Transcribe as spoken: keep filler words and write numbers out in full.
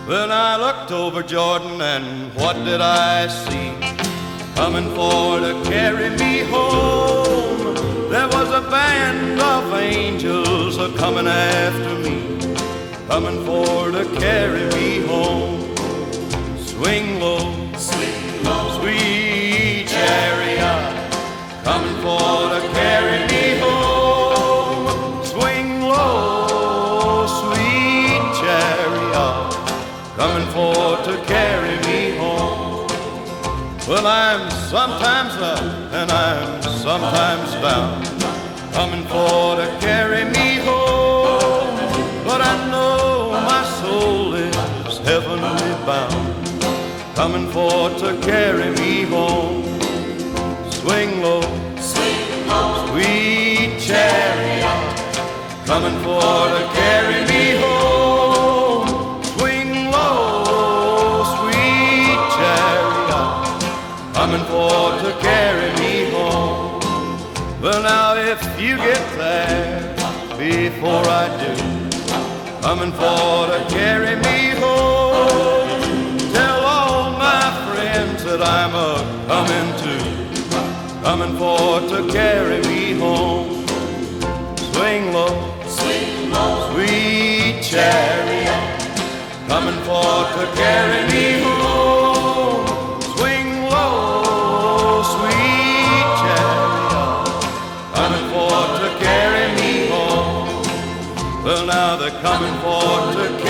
Then I looked over Jordan and what did I see? Coming for to carry me home. There was a band of angels a-coming after me, coming for to carry me home. Swing low, swing low, sweet chariot, coming for to carry me home. Swing low, sweet chariot, coming for to carry me home. Well, I'm sometimes up and I'm sometimes down, coming for to carry me home. But I know my soul is heavenly bound, coming for to carry me home. Swing low, swing low, sweet chariot, coming for to carry me home. Swing low, sweet chariot, coming for to carry me home. Well, now if you get there before I do, coming for to carry me home, tell all my friends that I'm a-coming too, coming for to carry me home. Swing low, swing low, sweet chariot, coming for to carry me home. Swing low, sweet chariot, coming for to carry me home. Well, now they're coming for to